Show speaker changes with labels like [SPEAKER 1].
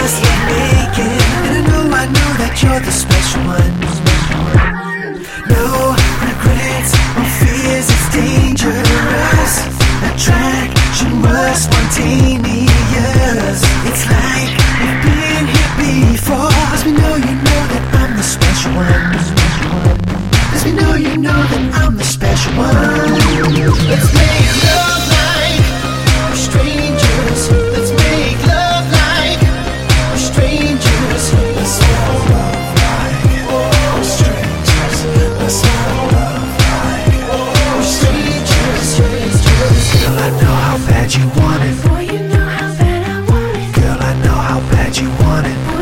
[SPEAKER 1] just love making. And I know that you're the special one. No regrets or fears, it's dangerous. Attraction was spontaneous. It's like we've been here before. 'Cause we know you know that I'm the special one. 'Cause we know you know that I'm the special one. Let's make love like we're strangers. Let's make love like we're strangers. Let's make love like we're strangers. Let's make love like we're strangers. Girl, I know how bad you want it.
[SPEAKER 2] Boy, you know how bad I want it.
[SPEAKER 1] Girl, I know how bad you want it.